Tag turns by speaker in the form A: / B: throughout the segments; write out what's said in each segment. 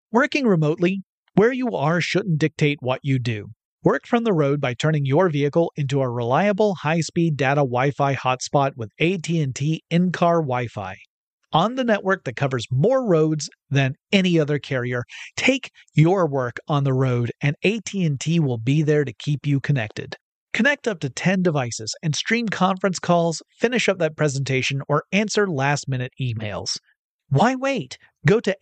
A: Working remotely, where you are shouldn't dictate what you do. Work from the road by turning your vehicle into a reliable high-speed data Wi-Fi hotspot with AT&T in-car Wi-Fi. On the network that covers more roads than any other carrier, take your work on the road and AT&T will be there to keep you connected. Connect up to 10 devices and stream conference calls, finish up that presentation, or answer last-minute emails. Why wait? Go to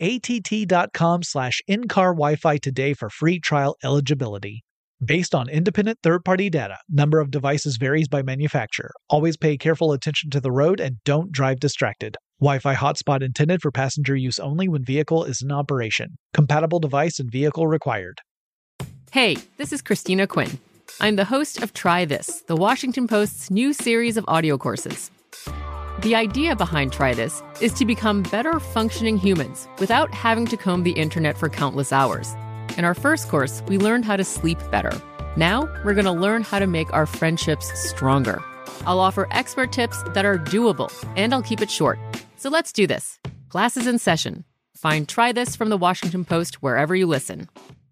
A: att.com/in-car Wi-Fi today for free trial eligibility. Based on independent third-party data, number of devices varies by manufacturer. Always pay careful attention to the road and don't drive distracted. Wi-Fi hotspot intended for passenger use only when vehicle is in operation. Compatible device and vehicle required.
B: Hey, this is Christina Quinn. I'm the host of Try This, the Washington Post's new series of audio courses. The idea behind Try This is to become better functioning humans without having to comb the internet for countless hours. In our first course, we learned how to sleep better. Now, we're going to learn how to make our friendships stronger. I'll offer expert tips that are doable, and I'll keep it short. So let's do this. Class is in session. Find Try This from the Washington Post wherever you listen.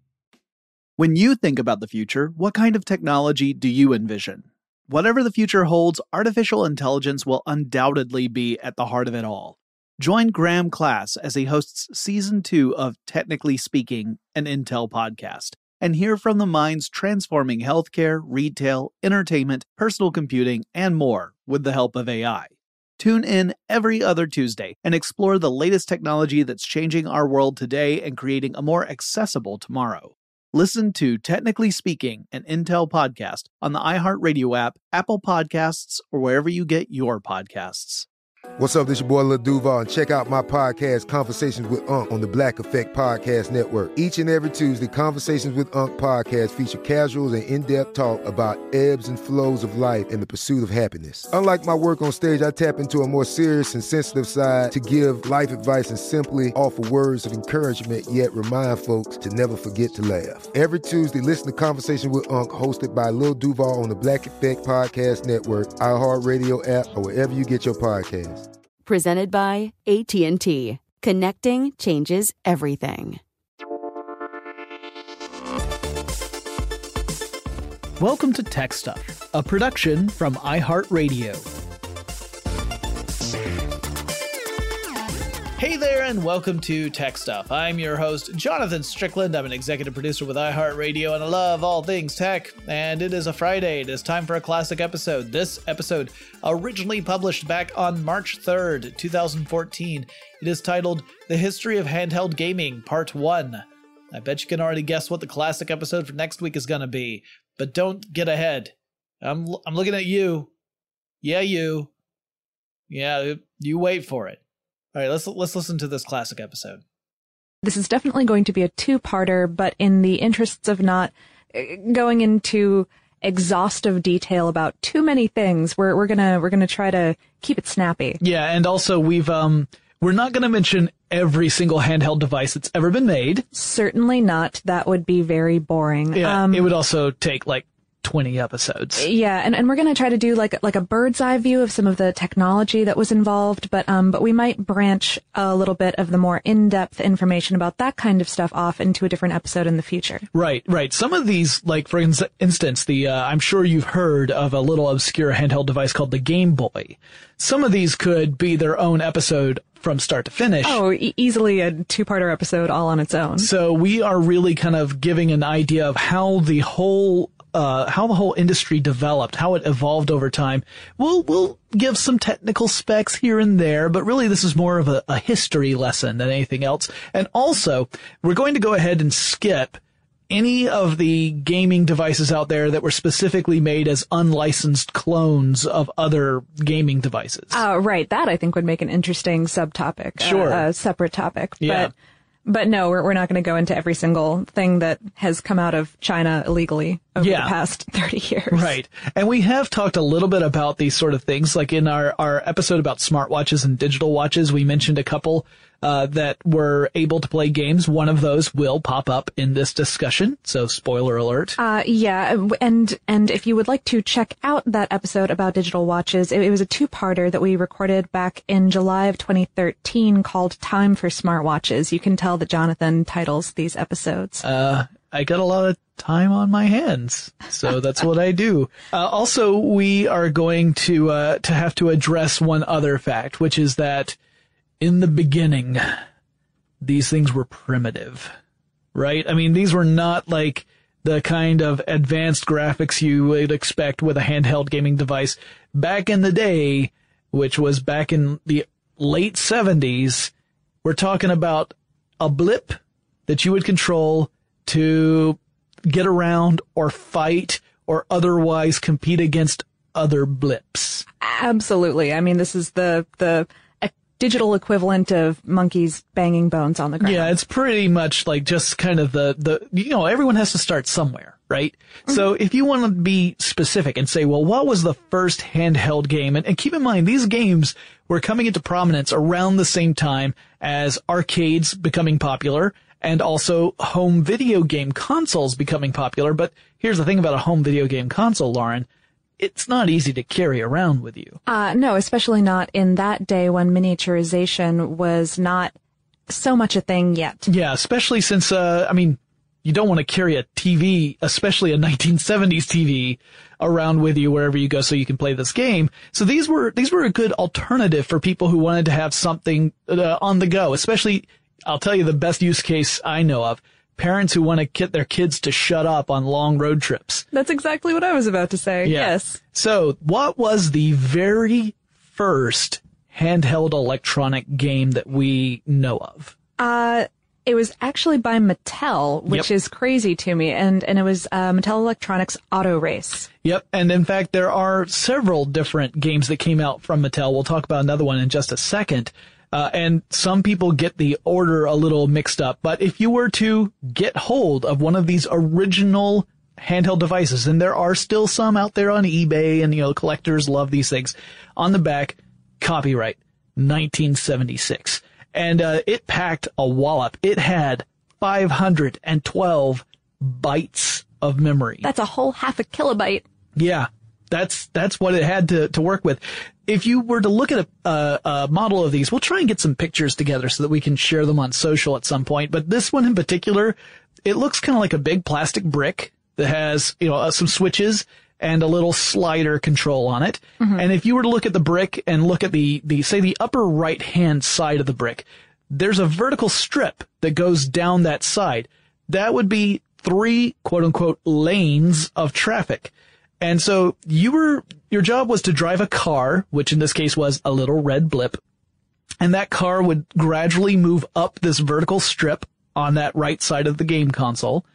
C: When you think about the future, what kind of technology do you envision? Whatever the future holds, artificial intelligence will undoubtedly be at the heart of it all. Join Graham Class as he hosts Season 2 of Technically Speaking, an Intel podcast, and hear from the minds transforming healthcare, retail, entertainment, personal computing, and more with the help of AI. Tune in every other Tuesday and explore the latest technology that's changing our world today and creating a more accessible tomorrow. Listen to Technically Speaking, an Intel podcast on the iHeartRadio app, Apple Podcasts, or wherever you get your podcasts.
D: What's up, this your boy Lil Duval, and check out my podcast, Conversations with Unc, on the Black Effect Podcast Network. Each and every Tuesday, Conversations with Unc podcast feature casuals and in-depth talk about ebbs and flows of life and the pursuit of happiness. Unlike my work on stage, I tap into a more serious and sensitive side to give life advice and simply offer words of encouragement, yet remind folks to never forget to laugh. Every Tuesday, listen to Conversations with Unc, hosted by Lil Duval on the Black Effect Podcast Network, iHeartRadio app, or wherever you get your podcasts.
E: Presented by AT&T. Connecting changes everything.
A: Welcome to Tech Stuff, a production from iHeartRadio. Hey there, and welcome to Tech Stuff. I'm your host, Jonathan Strickland. I'm an executive producer with iHeartRadio, and I love all things tech. And it is a Friday. It is time for a classic episode. This episode, originally published back on March 3rd, 2014. It is titled The History of Handheld Gaming, Part 1. I bet you can already guess what the classic episode for next week is going to be. But don't get ahead. I'm looking at you. Yeah, you. Yeah, you wait for it. All right, let's listen to this classic episode.
F: This is definitely going to be a two-parter, but in the interests of not going into exhaustive detail about too many things, we're gonna try to keep it snappy.
A: Yeah, and also we're not gonna mention every single handheld device that's ever been made.
F: Certainly not. That would be very boring.
A: Yeah, it would also take like 20 episodes.
F: Yeah, and we're going to try to do like a bird's eye view of some of the technology that was involved, but we might branch a little bit of the more in-depth information about that kind of stuff off into a different episode in the future.
A: Right. Some of these, like for instance, I'm sure you've heard of a little obscure handheld device called the Game Boy. Some of these could be their own episode from start to finish.
F: Oh, easily a two-parter episode all on its own.
A: So we are really kind of giving an idea of how the whole industry developed, how it evolved over time. We'll give some technical specs here and there, but really this is more of a history lesson than anything else. And also, we're going to go ahead and skip any of the gaming devices out there that were specifically made as unlicensed clones of other gaming devices.
F: Right. That I think would make an interesting subtopic.
A: Sure.
F: A separate topic.
A: Yeah.
F: But no, we're not going to go into every single thing that has come out of China illegally over the past 30 years.
A: Right. And we have talked a little bit about these sort of things. Like in our episode about smartwatches and digital watches, we mentioned a couple that were able to play games. One of those will pop up in this discussion, so spoiler alert.
F: Yeah, and if you would like to check out that episode about digital watches, it was a two-parter that we recorded back in July of 2013 called Time for Smartwatches. You can tell that Jonathan titles these episodes.
A: I got a lot of time on my hands, so that's what I do. Also, we are going to have to address one other fact, which is that in the beginning, these things were primitive, right? I mean, these were not like the kind of advanced graphics you would expect with a handheld gaming device. Back in the day, which was back in the late 70s, we're talking about a blip that you would control to get around or fight or otherwise compete against other blips.
F: Absolutely. I mean, this is the digital equivalent of monkeys banging bones on the ground.
A: Yeah, it's pretty much like just kind of the everyone has to start somewhere, right? Mm-hmm. So if you want to be specific and say, well, what was the first handheld game? And keep in mind, these games were coming into prominence around the same time as arcades becoming popular and also home video game consoles becoming popular. But here's the thing about a home video game console, Lauren. It's not easy to carry around with you.
F: No, especially not in that day when miniaturization was not so much a thing yet.
A: Yeah, especially since, you don't want to carry a TV, especially a 1970s TV, around with you wherever you go so you can play this game. So these were a good alternative for people who wanted to have something on the go, especially, I'll tell you the best use case I know of. Parents who want to get their kids to shut up on long road trips.
F: That's exactly what I was about to say.
A: Yeah.
F: Yes.
A: So, what was the very first handheld electronic game that we know of?
F: It was actually by Mattel, which is crazy to me, and it was Mattel Electronics Auto Race.
A: Yep, and in fact, there are several different games that came out from Mattel. We'll talk about another one in just a second. And some people get the order a little mixed up, but if you were to get hold of one of these original handheld devices, and there are still some out there on eBay, and, collectors love these things, on the back, copyright, 1976. And, it packed a wallop. It had 512 bytes of memory.
F: That's a whole half a kilobyte.
A: Yeah. That's what it had to work with. If you were to look at a model of these, we'll try and get some pictures together so that we can share them on social at some point. But this one in particular, it looks kind of like a big plastic brick that has, some switches and a little slider control on it. Mm-hmm. And if you were to look at the brick and look at the upper right hand side of the brick, there's a vertical strip that goes down that side. That would be 3 quote unquote lanes of traffic. And so your job was to drive a car, which in this case was a little red blip, and that car would gradually move up this vertical strip on that right side of the game console.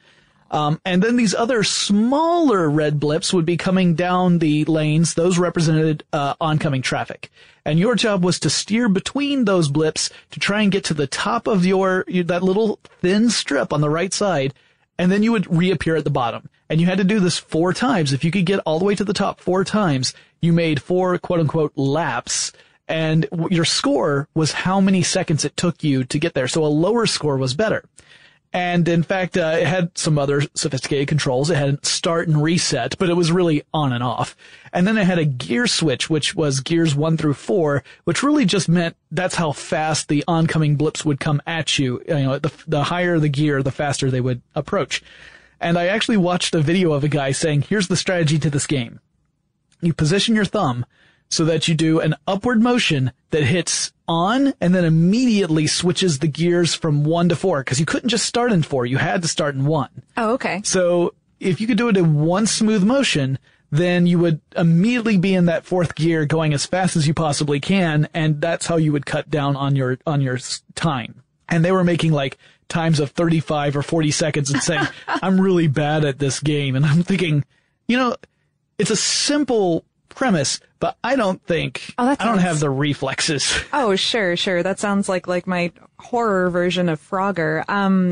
A: And then these other smaller red blips would be coming down the lanes. Those represented oncoming traffic. And your job was to steer between those blips to try and get to the top of that little thin strip on the right side, and then you would reappear at the bottom. And you had to do this 4 times. If you could get all the way to the top 4 times, you made 4 quote-unquote laps. And your score was how many seconds it took you to get there. So a lower score was better. And in fact, it had some other sophisticated controls. It had start and reset, but it was really on and off. And then it had a gear switch, which was gears 1 through 4, which really just meant that's how fast the oncoming blips would come at you. The higher the gear, the faster they would approach. And I actually watched a video of a guy saying, here's the strategy to this game. You position your thumb so that you do an upward motion that hits on and then immediately switches the gears from 1 to 4, because you couldn't just start in 4. You had to start in 1.
F: Oh, okay.
A: So if you could do it in one smooth motion, then you would immediately be in that 4th gear going as fast as you possibly can, and that's how you would cut down on your time. And they were making like times of 35 or 40 seconds and saying, I'm really bad at this game. And I'm thinking, it's a simple premise, but I don't have the reflexes.
F: Oh, sure. That sounds like my horror version of Frogger.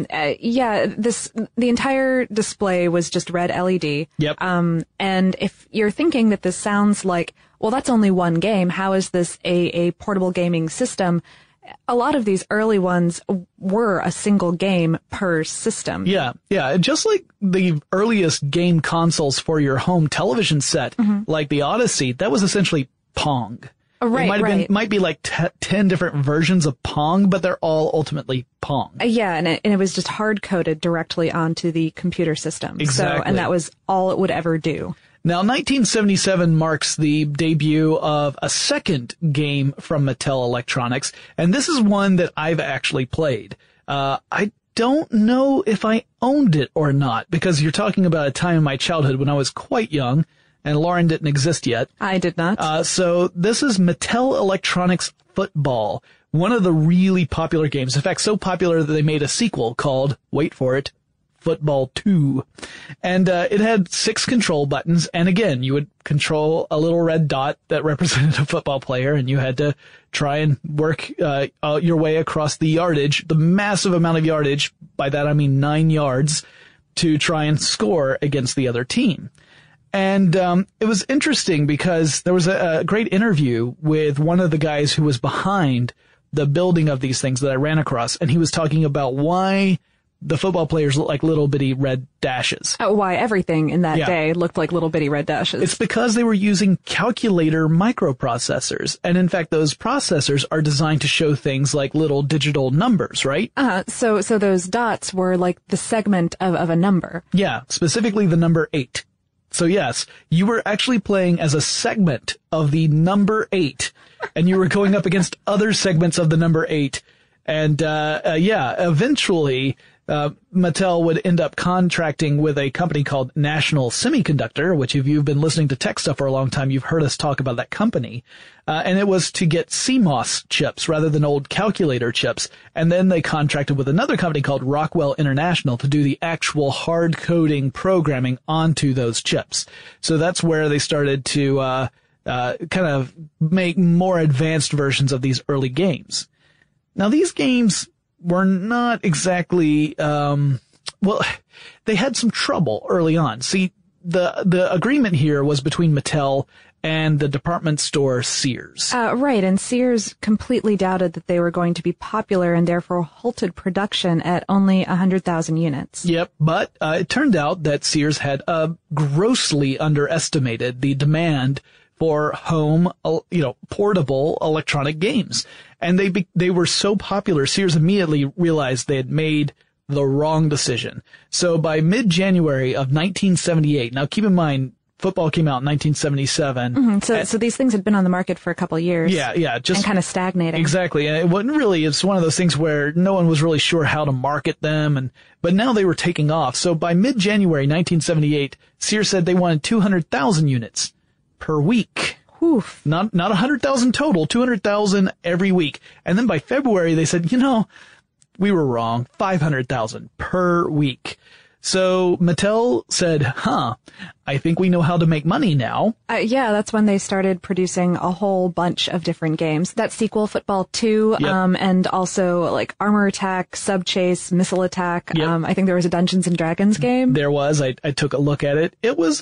F: The entire display was just red LED.
A: Yep.
F: And if you're thinking that this sounds like, well, that's only one game, how is this a portable gaming system? a lot of these early ones were a single game per system.
C: Yeah. Just like the earliest game consoles for your home television set, like the Odyssey, that was essentially Pong.
F: Right,
C: might be like 10 different versions of Pong, but they're all ultimately Pong.
F: Yeah, and it was just hard-coded directly onto the computer system.
C: Exactly.
F: And that was all it would ever do.
C: Now, 1977 marks the debut of a second game from Mattel Electronics, and this is one that I've actually played. I don't know if I owned it or not, because you're talking about a time in my childhood when I was quite young, and Lauren didn't exist yet.
F: I did not.
C: So this is Mattel Electronics Football, one of the really popular games. In fact, so popular that they made a sequel called, wait for it, Football 2. And it had 6 control buttons, and again, you would control a little red dot that represented a football player, and you had to try and work your way across the yardage, the massive amount of yardage, by that I mean 9 yards, to try and score against the other team. And it was interesting because there was a great interview with one of the guys who was behind the building of these things that I ran across, and he was talking about why the football players look like little bitty red dashes.
F: Why everything in that day looked like little bitty red dashes.
C: It's because they were using calculator microprocessors. And in fact, those processors are designed to show things like little digital numbers, right?
F: So those dots were like the segment of a number.
C: Yeah, specifically the number 8. So yes, you were actually playing as a segment of the number 8, and you were going up against other segments of the number 8. And, eventually, Mattel would end up contracting with a company called National Semiconductor, which if you've been listening to Tech Stuff for a long time, you've heard us talk about that company. And it was to get CMOS chips rather than old calculator chips. And then they contracted with another company called Rockwell International to do the actual hard coding programming onto those chips. So that's where they started to, kind of make more advanced versions of these early games. Now, these games were not exactly, they had some trouble early on. See, the agreement here was between Mattel and the department store Sears.
F: Right, and Sears completely doubted that they were going to be popular and therefore halted production at only 100,000 units.
C: Yep, but it turned out that Sears had grossly underestimated the demand for home, portable electronic games. And they were so popular, Sears immediately realized they had made the wrong decision. So by mid-January of 1978, now keep in mind, football came out in 1977.
F: Mm-hmm. So these things had been on the market for a couple of years.
C: Yeah, just
F: and kind of stagnating.
C: Exactly. And it wasn't really, it's one of those things where no one was really sure how to market them, but now they were taking off. So by mid-January 1978, Sears said they wanted 200,000 units per week.
F: Oof.
C: Not 100,000 total, 200,000 every week. And then by February, they said, we were wrong, 500,000 per week. So Mattel said, I think we know how to make money now.
F: Yeah, that's when they started producing a whole bunch of different games. That sequel, Football 2,
C: yep.
F: And also like Armor Attack, Sub Chase, Missile Attack.
C: Yep.
F: I think there was a Dungeons and Dragons game.
C: There was. I took a look at it. It was,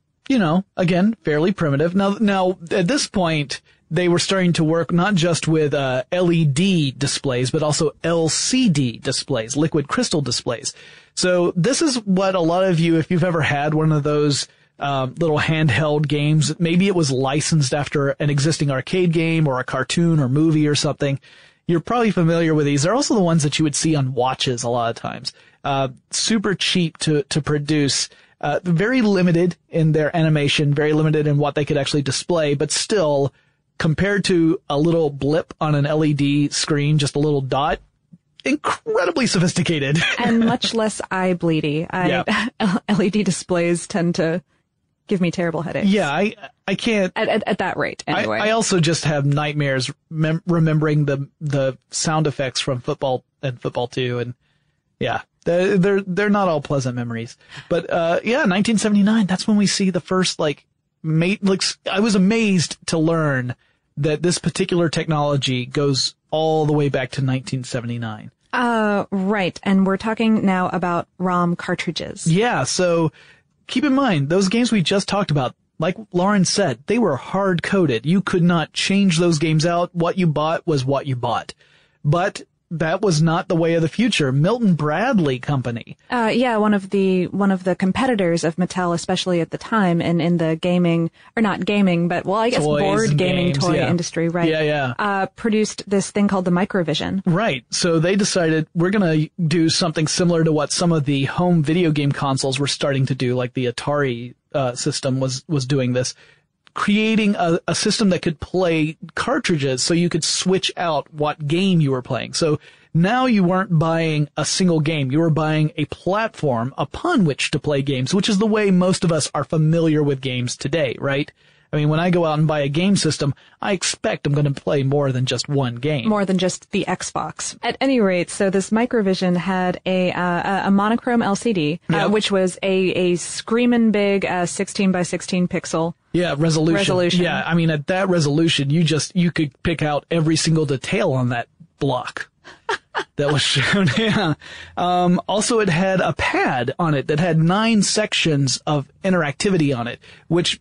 C: again, fairly primitive. Now, at this point, they were starting to work not just with LED displays, but also LCD displays, liquid crystal displays. So this is what a lot of you, if you've ever had one of those little handheld games, maybe it was licensed after an existing arcade game or a cartoon or movie or something, you're probably familiar with these. They're also the ones that you would see on watches a lot of times. Super cheap to produce. Very limited in their animation, very limited in what they could actually display, but still, compared to a little blip on an LED screen, just a little dot, incredibly sophisticated.
F: And much less eye bleedy. LED displays tend to give me terrible headaches.
C: Yeah, I can't.
F: At that rate, anyway.
C: I also just have nightmares remembering the sound effects from Football and Football 2, and yeah. They're not all pleasant memories. But, 1979, that's when we see the first, I was amazed to learn that this particular technology goes all the way back to 1979.
F: Right. And we're talking now about ROM cartridges.
C: Yeah. So keep in mind, those games we just talked about, like Lauren said, they were hard coded. You could not change those games out. What you bought was what you bought. But that was not the way of the future. Milton Bradley Company.
F: One of the competitors of Mattel, especially at the time, and in the gaming, or not gaming, but I guess
C: Toys
F: board gaming
C: games,
F: toy industry, right?
C: Yeah.
F: Produced this thing called the Microvision.
C: Right. So they decided we're going to do something similar to what some of the home video game consoles were starting to do, like the Atari system was doing this. Creating a system that could play cartridges so you could switch out what game you were playing. So now you weren't buying a single game. You were buying a platform upon which to play games, which is the way most of us are familiar with games today, right? I mean, when I go out and buy a game system, I expect I'm going to play more than just one game.
F: More than just the Xbox. At any rate, so this Microvision had a monochrome LCD, which was a screamin' big 16 by 16 pixel.
C: Yeah, resolution.
F: Yeah,
C: I mean, at that resolution, you could pick out every single detail on that block that was shown. Yeah. Also, it had a pad on it that had 9 sections of interactivity on it, which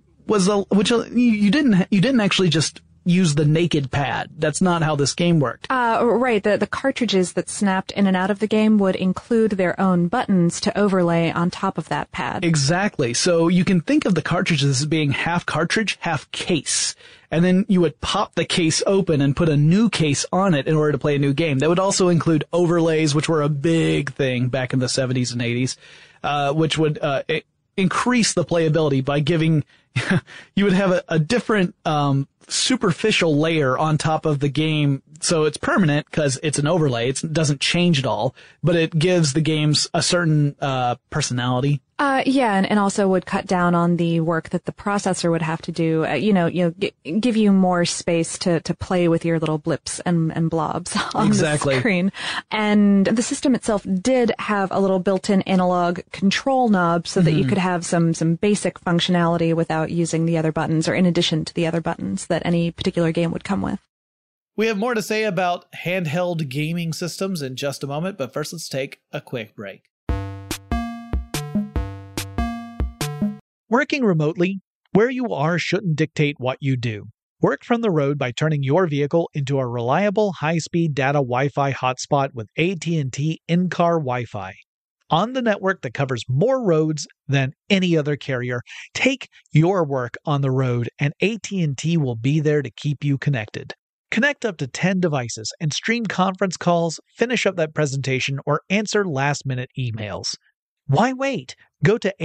C: you didn't actually just use the naked pad. That's not how this game worked.
F: Right. The cartridges that snapped in and out of the game would include their own buttons to overlay on top of that pad.
C: Exactly. So you can think of the cartridges as being half cartridge, half case. And then you would pop the case open and put a new case on it in order to play a new game. That would also include overlays, which were a big thing back in the 70s and 80s, which would increase the playability by giving you would have a different superficial layer on top of the game, so it's permanent because it's an overlay. It doesn't change at all, but it gives the games a certain personality.
F: And also would cut down on the work that the processor would have to do. Give you more space to play with your little blips and blobs on the screen. And the system itself did have a little built-in analog control knob so that you could have some basic functionality without using the other buttons, or in addition to the other buttons that any particular game would come with.
A: We have more to say about handheld gaming systems in just a moment, but first let's take a quick break. Working remotely, where you are shouldn't dictate what you do. Work from the road by turning your vehicle into a reliable high-speed data Wi-Fi hotspot with AT&T in-car Wi-Fi. On the network that covers more roads than any other carrier, take your work on the road and AT&T will be there to keep you connected. Connect up to 10 devices and stream conference calls, finish up that presentation, or answer last-minute emails. Why wait? Go to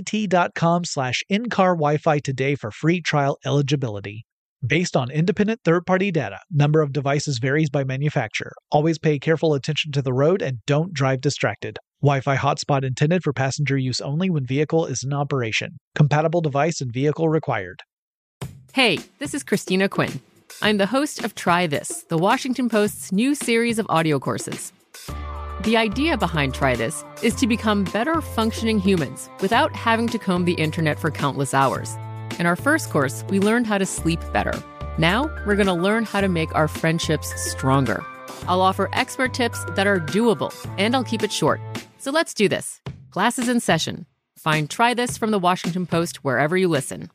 A: att.com/in-car Wi-Fi today for free trial eligibility. Based on independent third-party data, number of devices varies by manufacturer. Always pay careful attention to the road and don't drive distracted. Wi-Fi hotspot intended for passenger use only when vehicle is in operation. Compatible device and vehicle required.
B: Hey, this is Christina Quinn. I'm the host of Try This, the Washington Post's new series of audio courses. The idea behind Try This is to become better functioning humans without having to comb the internet for countless hours. In our first course, we learned how to sleep better. Now, we're going to learn how to make our friendships stronger. I'll offer expert tips that are doable, and I'll keep it short. So let's do this. Class is in session. Find Try This from the Washington Post wherever you listen.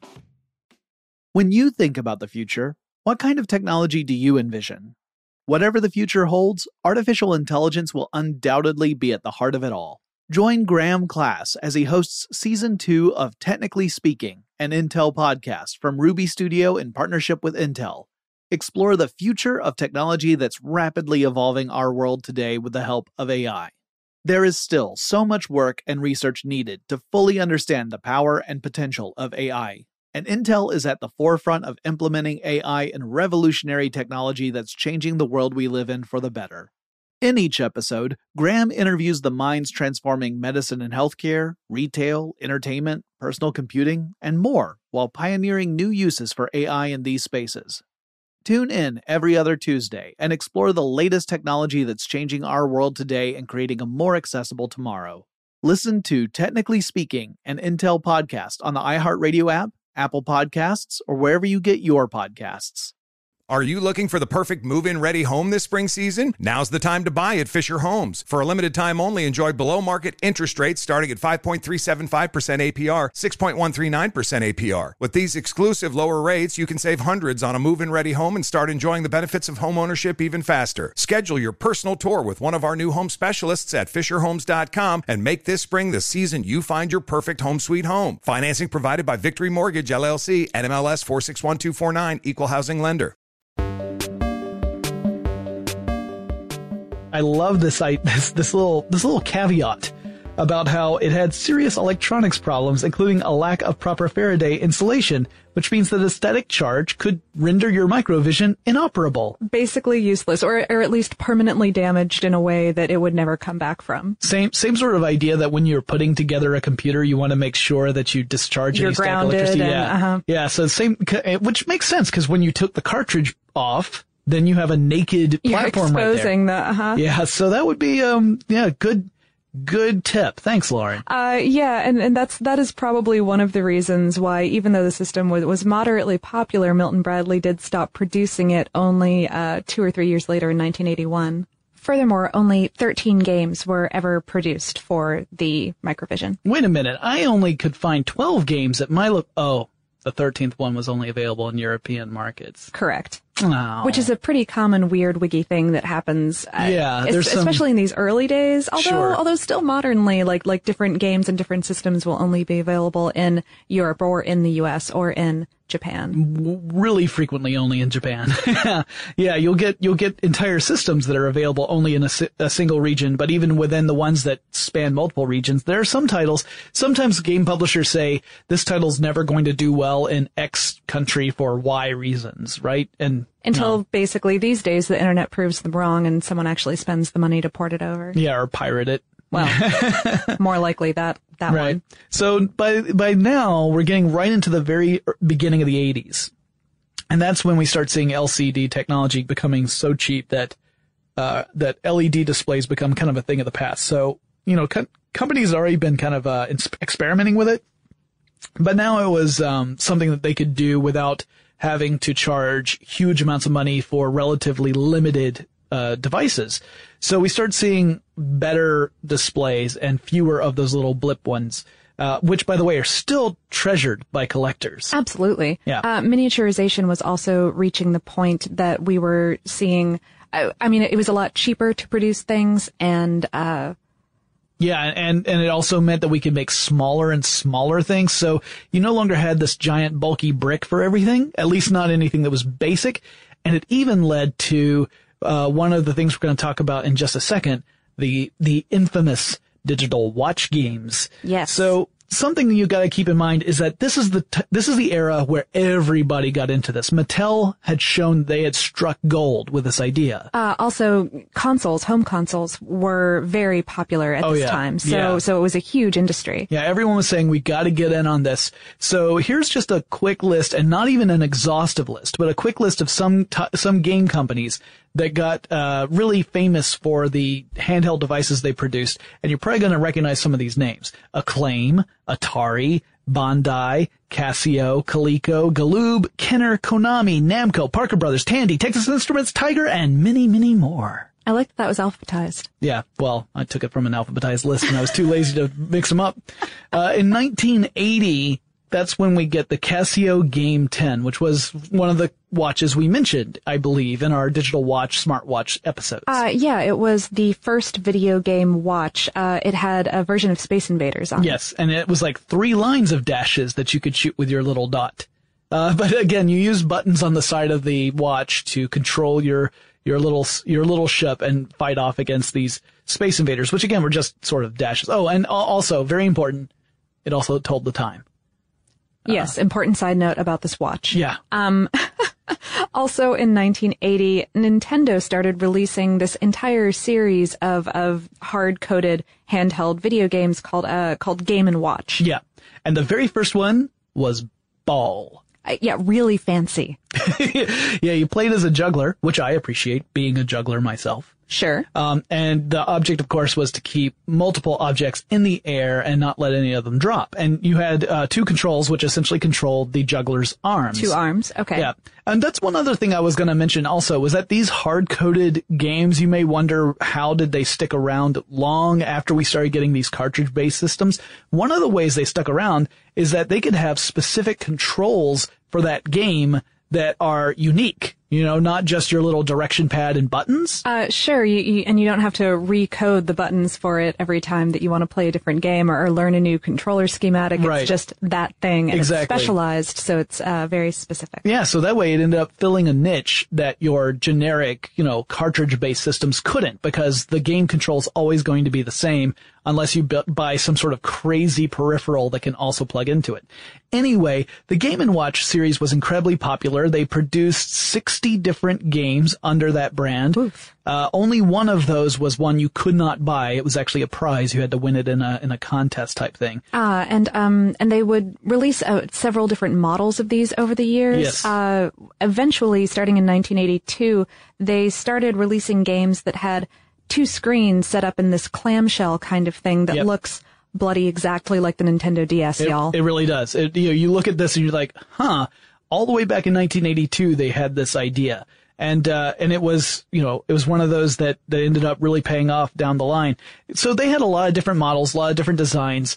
C: When you think about the future, what kind of technology do you envision? Whatever the future holds, artificial intelligence will undoubtedly be at the heart of it all. Join Graham Class as he hosts Season 2 of Technically Speaking, an Intel podcast from Ruby Studio in partnership with Intel. Explore the future of technology that's rapidly evolving our world today with the help of AI. There is still so much work and research needed to fully understand the power and potential of AI. And Intel is at the forefront of implementing AI and revolutionary technology that's changing the world we live in for the better. In each episode, Graham interviews the minds transforming medicine and healthcare, retail, entertainment, personal computing, and more, while pioneering new uses for AI in these spaces. Tune in every other Tuesday and explore the latest technology that's changing our world today and creating a more accessible tomorrow. Listen to Technically Speaking, an Intel podcast on the iHeartRadio app, Apple Podcasts, or wherever you get your podcasts.
G: Are you looking for the perfect move-in ready home this spring season? Now's the time to buy at Fisher Homes. For a limited time only, enjoy below-market interest rates starting at 5.375% APR, 6.139% APR. With these exclusive lower rates, you can save hundreds on a move-in ready home and start enjoying the benefits of home ownership even faster. Schedule your personal tour with one of our new home specialists at FisherHomes.com and make this spring the season you find your perfect home sweet home. Financing provided by Victory Mortgage, LLC, NMLS 461249, Equal Housing Lender.
C: I love this little caveat about how it had serious electronics problems, including a lack of proper Faraday insulation, which means that a static charge could render your microvision inoperable.
F: Basically useless, or at least permanently damaged in a way that it would never come back from.
C: Same sort of idea that when you're putting together a computer, you want to make sure that you discharge any static electricity. Yeah, so same, which makes sense, because when you took the cartridge off, then you have a naked platform right there.
F: You're exposing the,
C: Yeah, so that would be, good tip. Thanks, Lauren.
F: And that is probably one of the reasons why, even though the system was moderately popular, Milton Bradley did stop producing it only 2 or 3 years later in 1981. Furthermore, only 13 games were ever produced for the Microvision.
C: Wait a minute. I only could find 12 games at my the 13th one was only available in European markets.
F: Correct.
C: Oh.
F: Which is a pretty common weird wiggy thing that happens. Especially in these early days. Although still modernly, like different games and different systems will only be available in Europe or in the US or in Japan.
C: Really frequently only in Japan. Yeah, you'll get entire systems that are available only in a single region, but even within the ones that span multiple regions, there are some titles. Sometimes game publishers say this title's never going to do well in X country for Y reasons, right?
F: Until basically these days the internet proves them wrong and someone actually spends the money to port it over.
C: Yeah, or pirate it.
F: Well, more likely that
C: right.
F: one.
C: So by now we're getting right into the very beginning of the 80s. And that's when we start seeing LCD technology becoming so cheap that LED displays become kind of a thing of the past. So, companies had already been kind of experimenting with it, but now it was something that they could do without having to charge huge amounts of money for relatively limited devices. So we start seeing better displays and fewer of those little blip ones, which, by the way, are still treasured by collectors.
F: Absolutely.
C: Yeah.
F: Miniaturization was also reaching the point that we were seeing. It was a lot cheaper to produce things, and
C: yeah, and it also meant that we could make smaller and smaller things. So you no longer had this giant bulky brick for everything, at least not anything that was basic. And it even led to one of the things we're going to talk about in just a second, the infamous digital watch games.
F: Yes.
C: So something that you got to keep in mind is that this is the era where everybody got into this. Mattel had shown they had struck gold with this idea.
F: Also, home consoles were very popular at this time. So it was a huge industry.
C: Yeah, everyone was saying we got to get in on this. So here's just a quick list, and not even an exhaustive list, but a quick list of some game companies that got really famous for the handheld devices they produced, and you're probably going to recognize some of these names: Acclaim, Atari, Bandai, Casio, Coleco, Galoob, Kenner, Konami, Namco, Parker Brothers, Tandy, Texas Instruments, Tiger, and many, many more.
F: I like that was alphabetized.
C: Yeah, well, I took it from an alphabetized list, and I was too lazy to mix them up. In 1980, that's when we get the Casio Game 10, which was one of the watches we mentioned, I believe, in our digital watch, smartwatch episodes.
F: Yeah, it was the first video game watch. It had a version of Space Invaders on it.
C: Yes, and it was like 3 lines of dashes that you could shoot with your little dot. But again, you use buttons on the side of the watch to control your little ship and fight off against these Space Invaders, which again were just sort of dashes. Oh, and also, very important, it also told the time.
F: Yes, important side note about this watch.
C: Yeah.
F: Also in 1980, Nintendo started releasing this entire series of hard-coded handheld video games called Game & Watch.
C: Yeah. And the very first one was Ball.
F: Yeah, really fancy.
C: Yeah, you played as a juggler, which I appreciate, being a juggler myself.
F: Sure.
C: And the object, of course, was to keep multiple objects in the air and not let any of them drop. And you had 2 controls, which essentially controlled the juggler's arms.
F: 2 arms. Okay.
C: Yeah. And that's one other thing I was going to mention also, was that these hard-coded games, you may wonder, how did they stick around long after we started getting these cartridge-based systems? One of the ways they stuck around is that they could have specific controls for that game that are unique. You know, not just your little direction pad and buttons.
F: Sure. And you don't have to recode the buttons for it every time that you want to play a different game or learn a new controller schematic.
C: Right.
F: It's just that thing, and
C: exactly.
F: It's specialized, so it's very specific.
C: Yeah, so that way it ended up filling a niche that your generic, cartridge-based systems couldn't, because the game control's always going to be the same unless you buy some sort of crazy peripheral that can also plug into it. Anyway, the Game & Watch series was incredibly popular. They produced 60 different games under that brand. Only one of those was one you could not buy. It was actually a prize. You had to win it in a contest type thing.
F: And they would release several different models of these over the years.
C: Yes.
F: Eventually, starting in 1982, they started releasing games that had 2 screens set up in this clamshell kind of thing that looks bloody exactly like the Nintendo DS, y'all.
C: It really does. You look at this and you're like, all the way back in 1982, they had this idea. And it was, it was one of those that ended up really paying off down the line. So they had a lot of different models, a lot of different designs.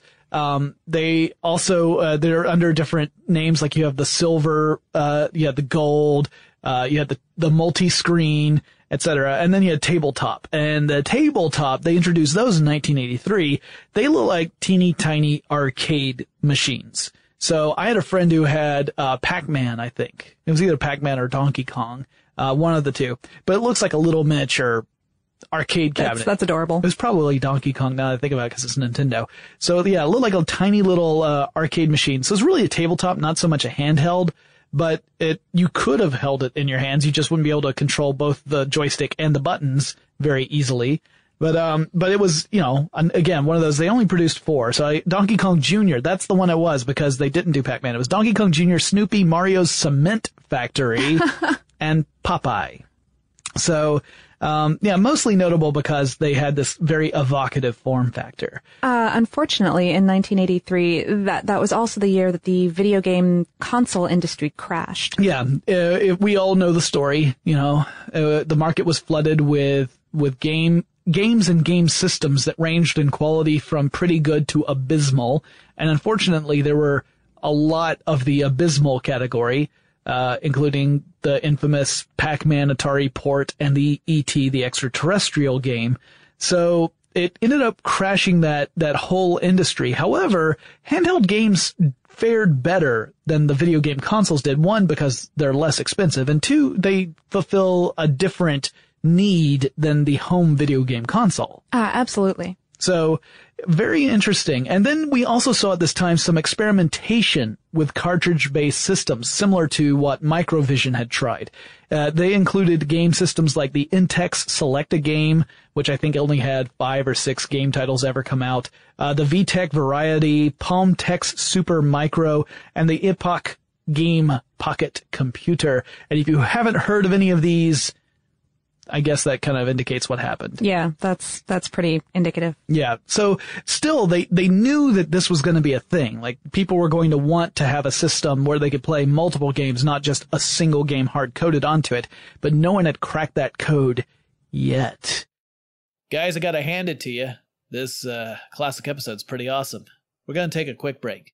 C: They also, they're under different names, like you have the silver, you had the gold, you had the multi-screen, etc. And then you had tabletop. And the tabletop, they introduced those in 1983. They look like teeny tiny arcade machines. So I had a friend who had Pac-Man, I think. It was either Pac-Man or Donkey Kong, one of the two. But it looks like a little miniature arcade cabinet.
F: That's adorable.
C: It was probably Donkey Kong now that I think about it, because it's Nintendo. So yeah, it looked like a tiny little arcade machine. So it's really a tabletop, not so much a handheld. But you could have held it in your hands. You just wouldn't be able to control both the joystick and the buttons very easily. But it was, again, one of those, they only produced 4. So Donkey Kong Jr., that's the one it was, because they didn't do Pac-Man. It was Donkey Kong Jr., Snoopy, Mario's Cement Factory, and Popeye. So, mostly notable because they had this very evocative form factor.
F: Unfortunately, in 1983, that was also the year that the video game console industry crashed.
C: Yeah, we all know the story. The market was flooded with games and game systems that ranged in quality from pretty good to abysmal. And unfortunately, there were a lot of the abysmal category, including the infamous Pac-Man Atari port and the E.T., the extraterrestrial game. So it ended up crashing that whole industry. However, handheld games fared better than the video game consoles did. 1, because they're less expensive, and 2, they fulfill a different need than the home video game console.
F: Absolutely.
C: So, very interesting. And then we also saw at this time some experimentation with cartridge-based systems, similar to what Microvision had tried. They included game systems like the Intex Select-A-Game, which I think only had 5 or 6 game titles ever come out, the VTech Variety, Palmtex Super Micro, and the Epoch Game Pocket Computer. And if you haven't heard of any of these, I guess that kind of indicates what happened.
F: Yeah, that's pretty indicative.
C: Yeah. So still, they knew that this was going to be a thing. Like, people were going to want to have a system where they could play multiple games, not just a single game hard-coded onto it. But no one had cracked that code yet.
A: Guys, I got to hand it to you. This classic episode's pretty awesome. We're going to take a quick break.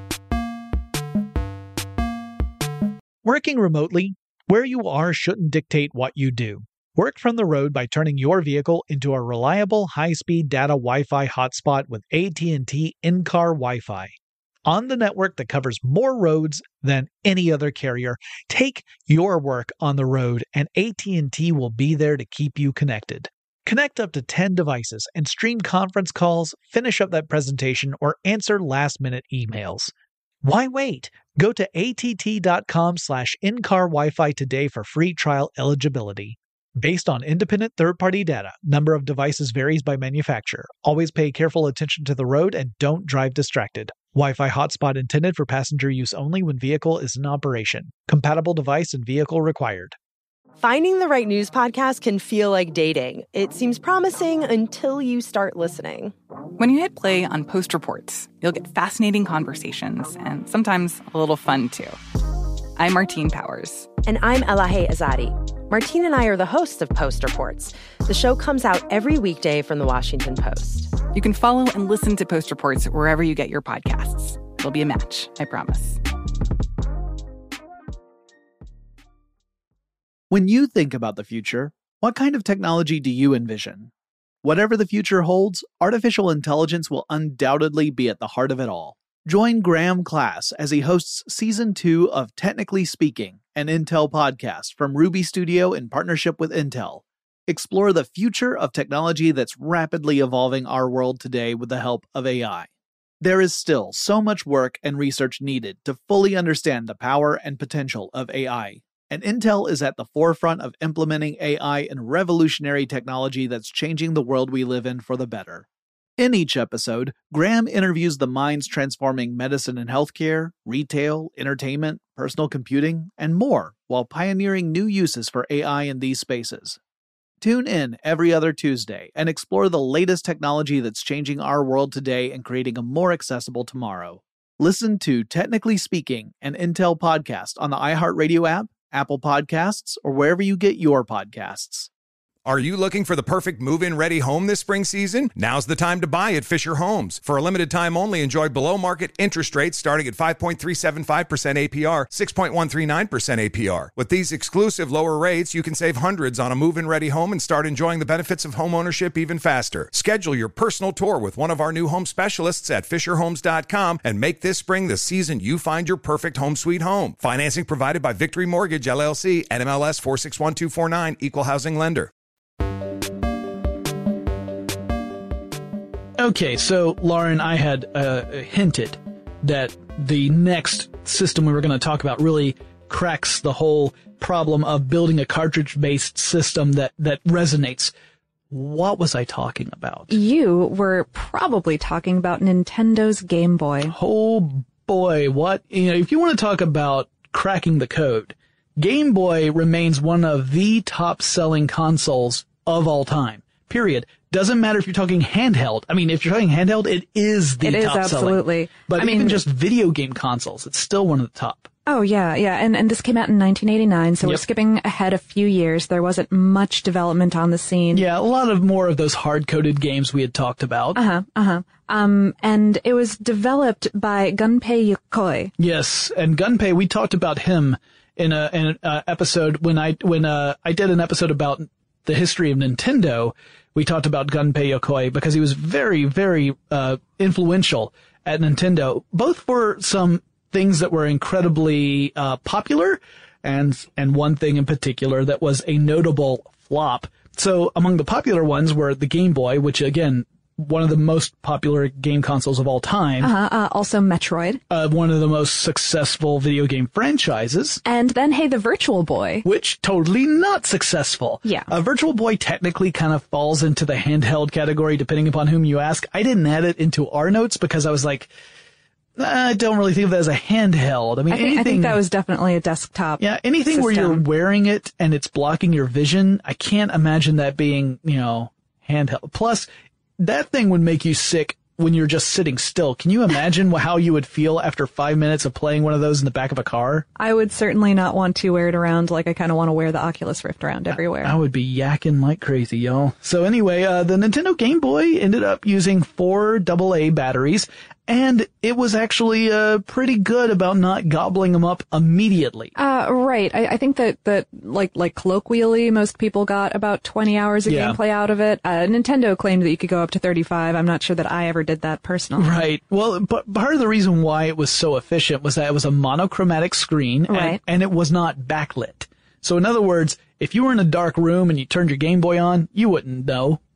C: Working remotely, where you are shouldn't dictate what you do. Work from the road by turning your vehicle into a reliable high-speed data Wi-Fi hotspot with AT&T in-car Wi-Fi. On the network that covers more roads than any other carrier, take your work on the road and AT&T will be there to keep you connected. Connect up to 10 devices and stream conference calls, finish up that presentation, or answer last-minute emails. Why wait? Go to att.com/in-car Wi-Fi today for free trial eligibility. Based on independent third-party data, number of devices varies by manufacturer. Always pay careful attention to the road and don't drive distracted. Wi-Fi hotspot intended for passenger use only when vehicle is in operation. Compatible device and vehicle required.
H: Finding the right news podcast can feel like dating. It seems promising until you start listening.
I: When you hit play on Post Reports, you'll get fascinating conversations and sometimes a little fun, too. I'm Martine Powers.
H: And I'm Elahe Azadi. Martine and I are the hosts of Post Reports. The show comes out every weekday from The Washington Post.
I: You can follow and listen to Post Reports wherever you get your podcasts. It'll be a match, I promise.
C: When you think about the future, what kind of technology do you envision? Whatever the future holds, artificial intelligence will undoubtedly be at the heart of it all. Join Graham Class as he hosts Season 2 of Technically Speaking, an Intel podcast from Ruby Studio in partnership with Intel. Explore the future of technology that's rapidly evolving our world today with the help of AI. There is still so much work and research needed to fully understand the power and potential of AI. And Intel is at the forefront of implementing AI in revolutionary technology that's changing the world we live in for the better. In each episode, Graham interviews the minds transforming medicine and healthcare, retail, entertainment, personal computing, and more, while pioneering new uses for AI in these spaces. Tune in every other Tuesday and explore the latest technology that's changing our world today and creating a more accessible tomorrow. Listen to Technically Speaking, an Intel podcast on the iHeartRadio app, Apple Podcasts, or wherever you get your podcasts.
G: Are you looking for the perfect move-in ready home this spring season? Now's the time to buy at Fisher Homes. For a limited time only, enjoy below-market interest rates starting at 5.375% APR, 6.139% APR. With these exclusive lower rates, you can save hundreds on a move-in ready home and start enjoying the benefits of home ownership even faster. Schedule your personal tour with one of our new home specialists at FisherHomes.com and make this spring the season you find your perfect home sweet home. Financing provided by Victory Mortgage, LLC, NMLS 461249, Equal Housing Lender.
A: Okay, so Lauren, I had hinted that the next system we were going to talk about really cracks the whole problem of building a cartridge-based system that resonates. What was I talking about?
F: You were probably talking about Nintendo's Game Boy.
A: Oh boy, what? If you want to talk about cracking the code, Game Boy remains one of the top-selling consoles of all time. Period. Doesn't matter if you're talking handheld. I mean, if you're talking handheld, it is the top selling. It is, absolutely. But even just video game consoles, it's still one of the top.
F: Oh, yeah. And this came out in 1989, so we're skipping ahead a few years. There wasn't much development on the scene.
A: Yeah, a lot of more of those hard-coded games we had talked about.
F: And it was developed by Gunpei Yokoi.
A: Yes, and Gunpei, we talked about him in an episode when I did an episode about the history of Nintendo. We talked about Gunpei Yokoi because he was very, very influential at Nintendo, both for some things that were incredibly popular and one thing in particular that was a notable flop. So among the popular ones were the Game Boy, which again, one of the most popular game consoles of all time.
F: Also Metroid.
A: One of the most successful video game franchises.
F: And then, hey, the Virtual Boy.
A: Which totally not successful.
F: Yeah.
A: Virtual Boy technically kind of falls into the handheld category depending upon whom you ask. I didn't add it into our notes because I was like, I don't really think of that as a handheld. I mean,
F: I think that was definitely a desktop.
A: Yeah, anything
F: system
A: where you're wearing it and it's blocking your vision, I can't imagine that being, handheld. Plus, that thing would make you sick when you're just sitting still. Can you imagine how you would feel after 5 minutes of playing one of those in the back of a car?
F: I would certainly not want to wear it around like I kind of want to wear the Oculus Rift around everywhere.
A: I would be yakking like crazy, y'all. So anyway, the Nintendo Game Boy ended up using 4 AA batteries, and it was actually pretty good about not gobbling them up immediately.
F: Right. I think that like colloquially, most people got about 20 hours of gameplay out of it. Nintendo claimed that you could go up to 35. I'm not sure that I ever did that personally.
A: Right. Well, but part of the reason why it was so efficient was that it was a monochromatic screen, and it was not backlit. So in other words, if you were in a dark room and you turned your Game Boy on, you wouldn't know.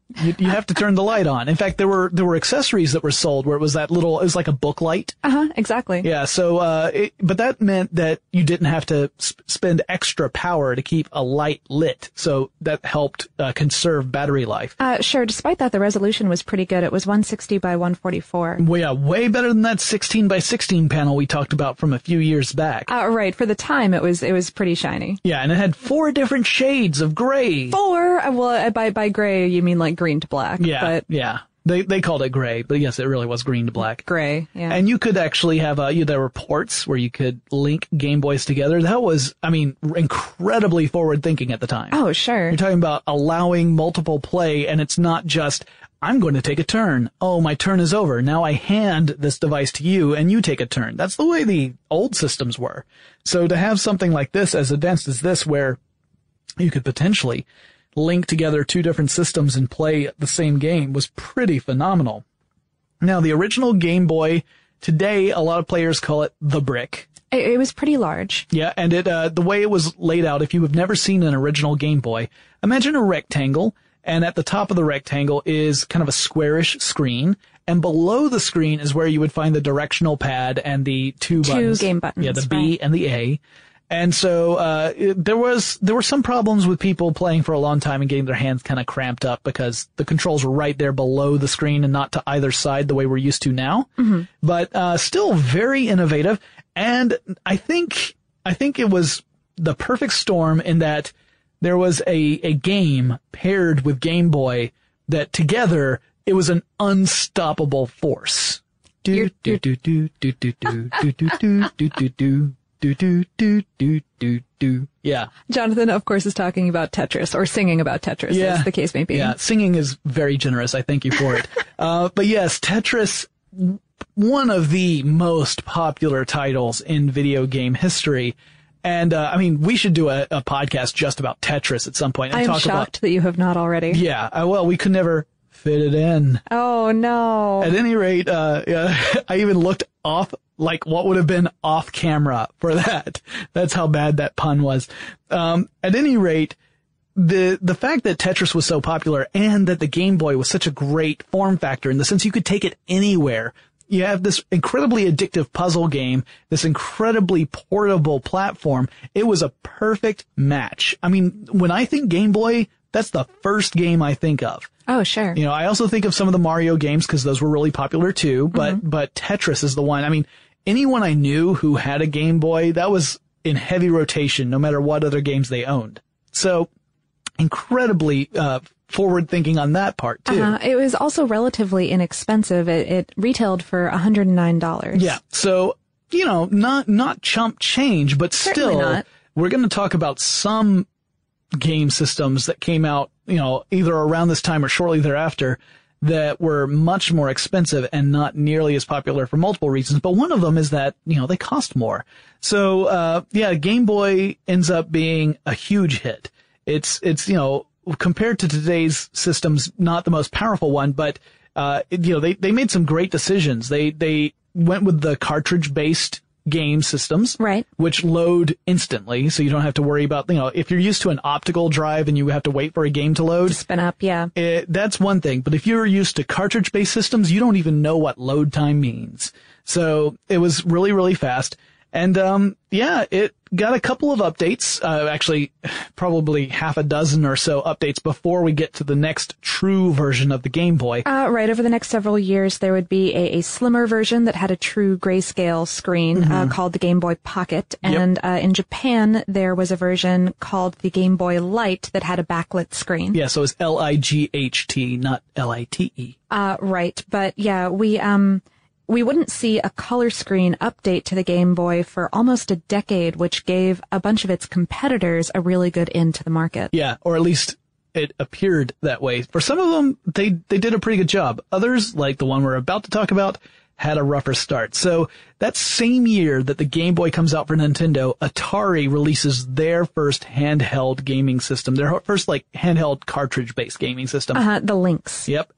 C: You have to turn the light on. In fact, there were accessories that were sold where it was it was like a book light.
F: Exactly.
C: Yeah. So, but that meant that you didn't have to spend extra power to keep a light lit. So that helped conserve battery life.
F: Sure. Despite that, the resolution was pretty good. It was 160 by 144.
C: Well, yeah, way better than that 16 by 16 panel we talked about from a few years back.
F: Right. For the time, it was pretty shiny.
C: Yeah, and it had 4 different shades of gray.
F: 4? Well, by gray, you mean like green to black.
C: Yeah,
F: but
C: yeah. They called it gray, but yes, it really was green to black.
F: Gray, yeah.
C: And you could actually have, there were ports where you could link Game Boys together. That was, incredibly forward thinking at the time.
F: Oh, sure.
C: You're talking about allowing multiple play, and it's not just, I'm going to take a turn. Oh, my turn is over. Now I hand this device to you, and you take a turn. That's the way the old systems were. So to have something like this, as advanced as this, where you could potentially link together 2 different systems and play the same game was pretty phenomenal. Now, the original Game Boy, today, a lot of players call it the brick.
F: It was pretty large.
C: Yeah, and the way it was laid out, if you have never seen an original Game Boy, imagine a rectangle, and at the top of the rectangle is kind of a squarish screen, and below the screen is where you would find the directional pad and the 2 buttons.
F: 2 game buttons.
C: Yeah, the B and the A. And so, there were some problems with people playing for a long time and getting their hands kind of cramped up because the controls were right there below the screen and not to either side the way we're used to now. Mm-hmm. But, still very innovative. And I think it was the perfect storm in that there was a game paired with Game Boy that together it was an unstoppable force. Do do do do do do do do do do do do. Do. Yeah.
F: Jonathan, of course, is talking about Tetris, or singing about Tetris, as the case may be.
C: Yeah, singing is very generous. I thank you for it. But yes, Tetris, one of the most popular titles in video game history. And, we should do a podcast just about Tetris at some point. And
F: I am shocked that you have not already.
C: Yeah, well, we could never fit it in.
F: Oh, no.
C: At any rate, I even looked off, like what would have been off camera for that. That's how bad that pun was. At any rate, the fact that Tetris was so popular and that the Game Boy was such a great form factor in the sense you could take it anywhere. You have this incredibly addictive puzzle game, this incredibly portable platform. It was a perfect match. When I think Game Boy, that's the first game I think of.
F: Oh, sure.
C: I also think of some of the Mario games because those were really popular too, but Tetris is the one. Anyone I knew who had a Game Boy, that was in heavy rotation no matter what other games they owned. So incredibly, forward thinking on that part too.
F: It was also relatively inexpensive. It retailed for $109.
C: Yeah. So, not chump change, but
F: Certainly
C: still,
F: not.
C: We're going to talk about some game systems that came out, either around this time or shortly thereafter that were much more expensive and not nearly as popular for multiple reasons. But one of them is that, they cost more. So, Game Boy ends up being a huge hit. It's, compared to today's systems, not the most powerful one, but, they made some great decisions. They went with the cartridge-based game systems,
F: right,
C: which load instantly, so you don't have to worry about, if you're used to an optical drive and you have to wait for a game to load.
F: To spin up, yeah.
C: That's one thing, but if you're used to cartridge-based systems, you don't even know what load time means. So it was really, really fast. And, it got a couple of updates, actually probably half a dozen or so updates before we get to the next true version of the Game Boy.
F: Right. Over the next several years, there would be a slimmer version that had a true grayscale screen, called the Game Boy Pocket. And, in Japan, there was a version called the Game Boy Light that had a backlit screen.
C: Yeah. So it's LIGHT, not LITE.
F: Right. But yeah, we wouldn't see a color screen update to the Game Boy for almost a decade, which gave a bunch of its competitors a really good in to the market.
C: Yeah, or at least it appeared that way. For some of them, they did a pretty good job. Others, like the one we're about to talk about, had a rougher start. So that same year that the Game Boy comes out for Nintendo, Atari releases their first handheld gaming system, their first handheld cartridge-based gaming system.
F: The Lynx.
C: Yep,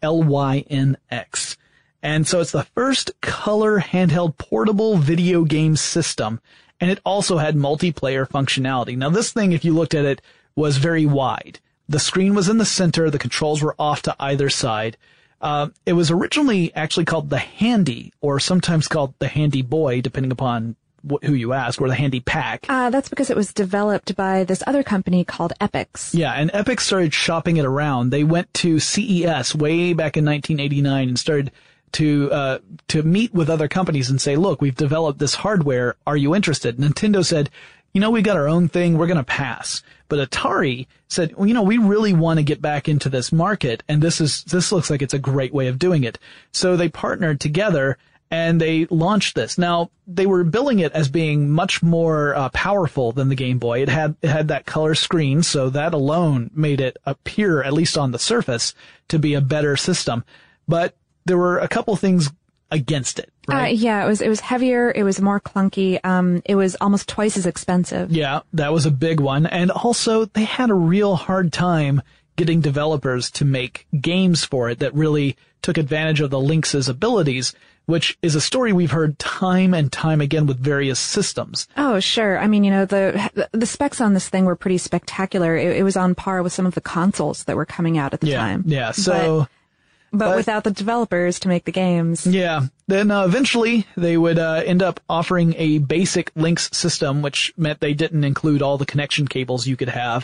C: LYNX. And so it's the first color handheld portable video game system, and it also had multiplayer functionality. Now this thing, if you looked at it, was very wide. The screen was in the center. The controls were off to either side. It was originally actually called the Handy, or sometimes called the Handy Boy, depending upon who you ask, or the Handy Pack.
F: That's because it was developed by this other company called Epyx.
C: Yeah, and Epyx started shopping it around. They went to CES way back in 1989 and started to meet with other companies and say, look, we've developed this hardware. Are you interested? Nintendo said, we got our own thing. We're going to pass. But Atari said, well, we really want to get back into this market, and this looks like it's a great way of doing it. So they partnered together and they launched this. Now, they were billing it as being much more powerful than the Game Boy. It had that color screen, so that alone made it appear, at least on the surface, to be a better system. But there were a couple things against it, right?
F: Yeah, it was heavier, it was more clunky, it was almost twice as expensive.
C: Yeah, that was a big one. And also, they had a real hard time getting developers to make games for it that really took advantage of the Lynx's abilities, which is a story we've heard time and time again with various systems.
F: Oh, sure. I mean, the specs on this thing were pretty spectacular. It was on par with some of the consoles that were coming out at the time.
C: Yeah, so...
F: But without the developers to make the games.
C: Yeah. Then eventually they would end up offering a basic Lynx system, which meant they didn't include all the connection cables you could have.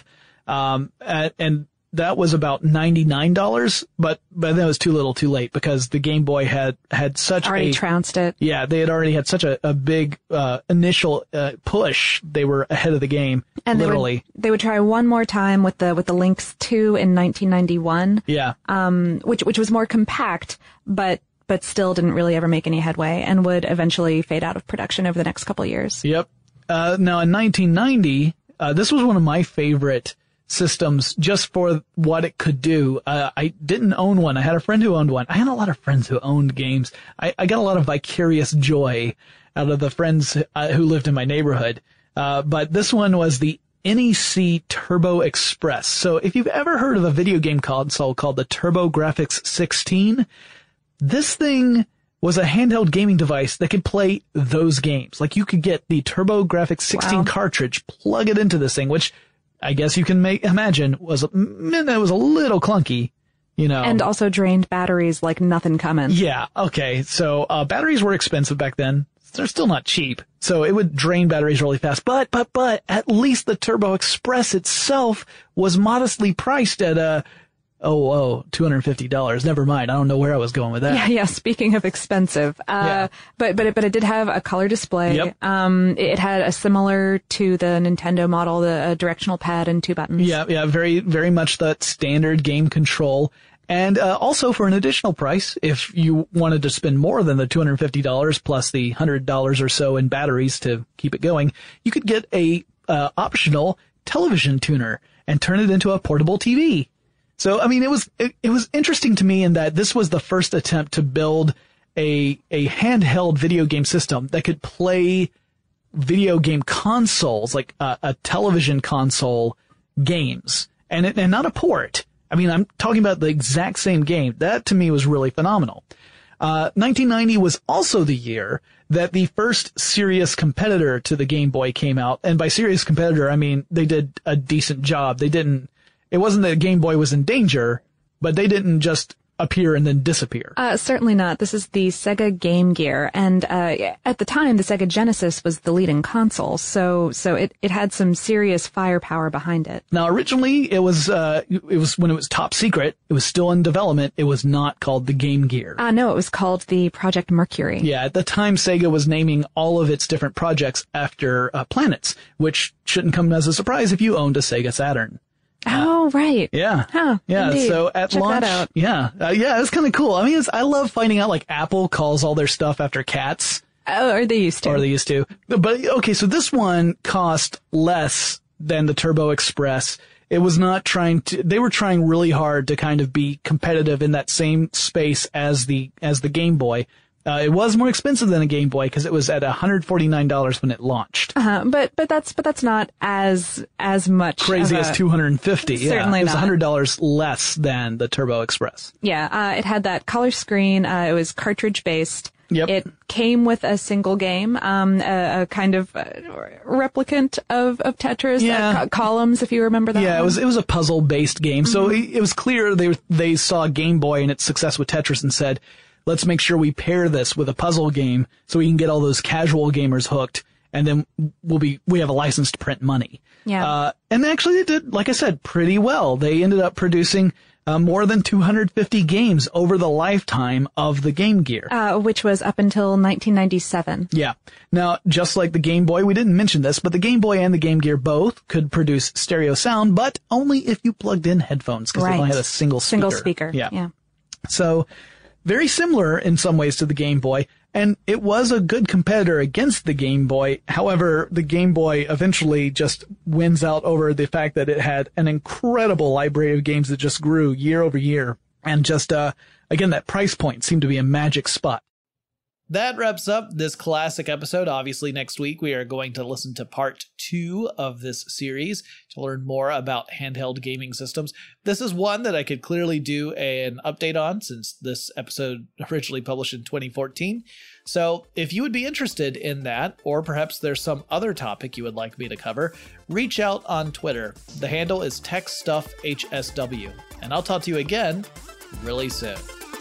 C: And that was about $99, but then it was too little too late because the Game Boy had such
F: already trounced it.
C: Yeah, they had already had such a big initial push. They were ahead of the game,
F: and
C: literally.
F: They would try one more time with the Lynx 2 in 1991.
C: Yeah.
F: Which was more compact, but still didn't really ever make any headway and would eventually fade out of production over the next couple of years.
C: Yep. Now in 1990, this was one of my favorite systems just for what it could do. I didn't own one. I had a friend who owned one. I had a lot of friends who owned games. I got a lot of vicarious joy out of the friends who lived in my neighborhood. But this one was the NEC Turbo Express. So if you've ever heard of a video game console called the TurboGrafx 16, this thing was a handheld gaming device that could play those games. Like you could get the TurboGrafx 16 cartridge, plug it into this thing, which I guess you can imagine was a little clunky, And also drained batteries like nothing coming. Yeah, okay. So batteries were expensive back then. They're still not cheap. So it would drain batteries really fast. But at least the Turbo Express itself was modestly priced at $250. Never mind. I don't know where I was going with that.
F: Yeah. Speaking of expensive, but it did have a color display.
C: Yep.
F: It had a similar to the Nintendo model, the directional pad and 2 buttons.
C: Yeah. Very, very much that standard game control. And also for an additional price, if you wanted to spend more than the $250 plus the $100 or so in batteries to keep it going, you could get a optional television tuner and turn it into a portable TV. So, I mean, it was interesting to me in that this was the first attempt to build a handheld video game system that could play video game consoles, like a television console games, and not a port. I mean, I'm talking about the exact same game. That to me was really phenomenal. 1990 was also the year that the first serious competitor to the Game Boy came out. And by serious competitor, I mean, they did a decent job. It wasn't that Game Boy was in danger, but they didn't just appear and then disappear.
F: Certainly not. This is the Sega Game Gear, and at the time, the Sega Genesis was the leading console, so it had some serious firepower behind it.
C: Now, originally, it was when it was top secret. It was still in development. It was not called the Game Gear.
F: No, it was called the Project Mercury.
C: Yeah, at the time, Sega was naming all of its different projects after planets, which shouldn't come as a surprise if you owned a Sega Saturn.
F: Oh, right.
C: Yeah.
F: Huh,
C: yeah.
F: Indeed.
C: So at
F: Check
C: launch,
F: that out.
C: yeah, it's kind of cool. I mean, I love finding out like Apple calls all their stuff after cats.
F: Oh, or they used to.
C: But okay, so this one cost less than the Turbo Express. It was not they were trying really hard to kind of be competitive in that same space as the Game Boy. It was more expensive than a Game Boy because it was at $149 when it launched.
F: But that's not as much
C: crazy as $250.
F: Certainly
C: it was
F: not.
C: $100 less than the Turbo Express.
F: Yeah, it had that color screen. It was cartridge based.
C: Yep.
F: It came with a single game, a kind of replicant of Tetris, Columns, if you remember that.
C: Yeah,
F: one.
C: it was a puzzle-based game. Mm-hmm. So it was clear they saw Game Boy and its success with Tetris and said, let's make sure we pair this with a puzzle game so we can get all those casual gamers hooked, and then we have a license to print money.
F: Yeah.
C: And actually it did, like I said, pretty well. They ended up producing more than 250 games over the lifetime of the Game Gear.
F: Which was up until 1997.
C: Yeah. Now, just like the Game Boy, we didn't mention this, but the Game Boy and the Game Gear both could produce stereo sound, but only if you plugged in headphones, because they only had a single speaker.
F: Single speaker.
C: Yeah. So, very similar in some ways to the Game Boy, and it was a good competitor against the Game Boy. However, the Game Boy eventually just wins out over the fact that it had an incredible library of games that just grew year over year. And just, again, that price point seemed to be a magic spot.
A: That wraps up this classic episode. Obviously, next week we are going to listen to part 2 of this series to learn more about handheld gaming systems. This is one that I could clearly do an update on since this episode originally published in 2014. So if you would be interested in that, or perhaps there's some other topic you would like me to cover, reach out on Twitter. The handle is TechStuffHSW. And I'll talk to you again really soon.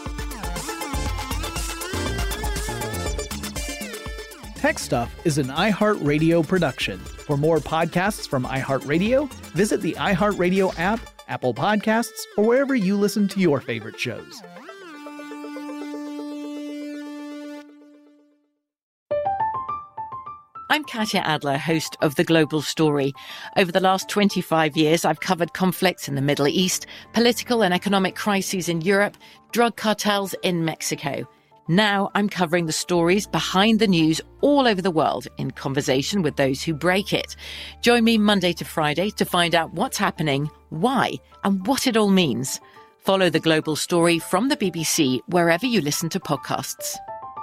A: Tech Stuff is an iHeartRadio production. For more podcasts from iHeartRadio, visit the iHeartRadio app, Apple Podcasts, or wherever you listen to your favorite shows.
J: I'm Katya Adler, host of The Global Story. Over the last 25 years, I've covered conflicts in the Middle East, political and economic crises in Europe, drug cartels in Mexico. Now I'm covering the stories behind the news all over the world in conversation with those who break it. Join me Monday to Friday to find out what's happening, why, and what it all means. Follow The Global Story from the BBC wherever you listen to podcasts.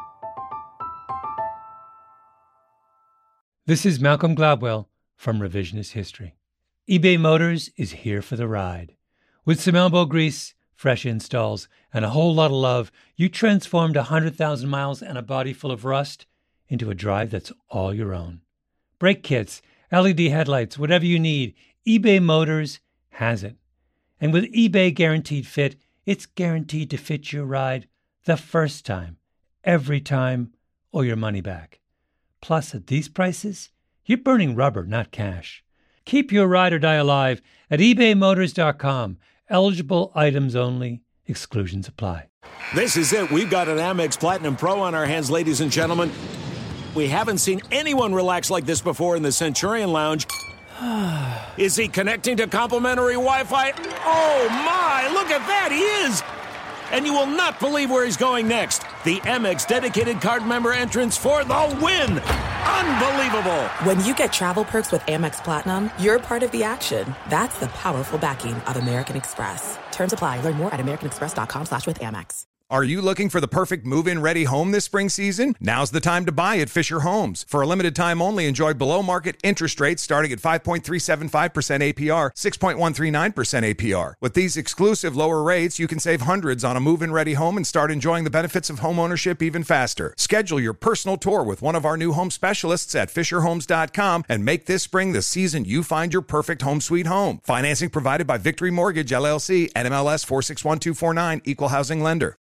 K: This is Malcolm Gladwell from Revisionist History. eBay Motors is here for the ride. With some elbow grease, fresh installs, and a whole lot of love, you transformed 100,000 miles and a body full of rust into a drive that's all your own. Brake kits, LED headlights, whatever you need, eBay Motors has it. And with eBay Guaranteed Fit, it's guaranteed to fit your ride the first time, every time, or your money back. Plus, at these prices, you're burning rubber, not cash. Keep your ride or die alive at ebaymotors.com. Eligible items only. Exclusions apply.
L: This is it. We've got an Amex Platinum Pro on our hands, ladies and gentlemen. We haven't seen anyone relax like this before in the Centurion Lounge. Is he connecting to complimentary Wi-Fi? Oh, my! Look at that! He is! And you will not believe where he's going next. The Amex dedicated card member entrance for the win! Unbelievable!
M: When you get travel perks with Amex Platinum, you're part of the action. That's the powerful backing of American Express. Terms apply. Learn more at americanexpress.com/withAmex.
G: Are you looking for the perfect move-in ready home this spring season? Now's the time to buy at Fisher Homes. For a limited time only, enjoy below-market interest rates starting at 5.375% APR, 6.139% APR. With these exclusive lower rates, you can save hundreds on a move-in ready home and start enjoying the benefits of homeownership even faster. Schedule your personal tour with one of our new home specialists at FisherHomes.com and make this spring the season you find your perfect home sweet home. Financing provided by Victory Mortgage, LLC, NMLS 461249, Equal Housing Lender.